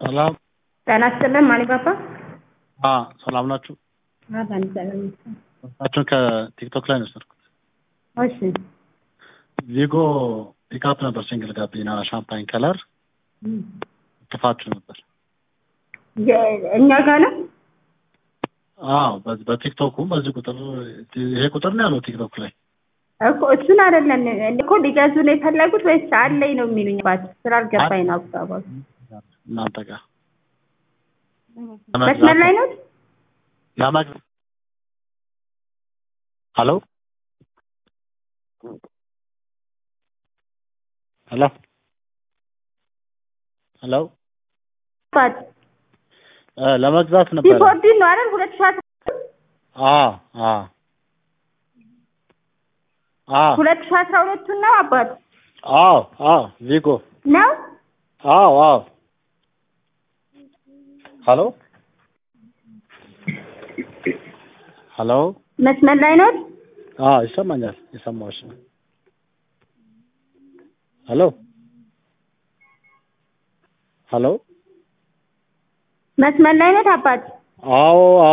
ሰላም ጤና ይስጥልን ማን ይባባል? ሰላም ናችሁ? አዳን ሰላም። ታችሁ ከቲክቶክ ላይ ነው ሰርኩት። እሺ ቪጎ ፒካፕ ነበር ሲንግል ጋቢና ሻምፓኝ ከለር ጥፋችሁ ነበር። እኛ ጋር ነው? በቲክቶክ በዚህ ቁጥር ይሄ ቁጥር ነው ያለው ቲክቶክ ላይ እኮ እሱን አይደለም እኮ ሊገዙ ነው የፈለጉት ወይስ አለኝ ነው የሚሉኝ? ባት ስላልገባኝ ነው አባባሉ። እናንተ ጋር መስመር ላይ ነው? ለማግ ሄሎ ሄሎ ሄሎ ባት ለመግዛት ነበር። ዲፖርዲን ነው አይደል? 2010 2012 ነው አባት? ቪጎ ነው? ሄሎ ሄሎ መስመር ላይ ነው? ይሰማኛል። የሰማሁሽ ነው። ሄሎ ሄሎ መስመር ላይ ነው አባት?